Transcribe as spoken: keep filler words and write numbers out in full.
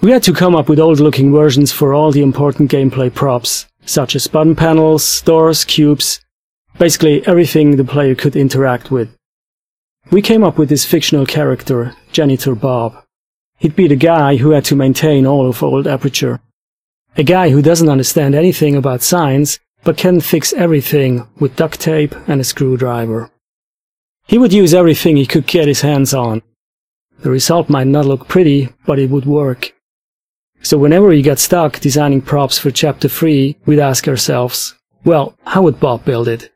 We had to come up with old-looking versions for all the important gameplay props, such as button panels, doors, cubes, basically everything the player could interact with. We came up with this fictional character, Janitor Bob. He'd be the guy who had to maintain all of Old Aperture. A guy who doesn't understand anything about science, but can fix everything with duct tape and a screwdriver. He would use everything he could get his hands on. The result might not look pretty, but it would work. So whenever we got stuck designing props for Chapter three, we'd ask ourselves, well, how would Bob build it?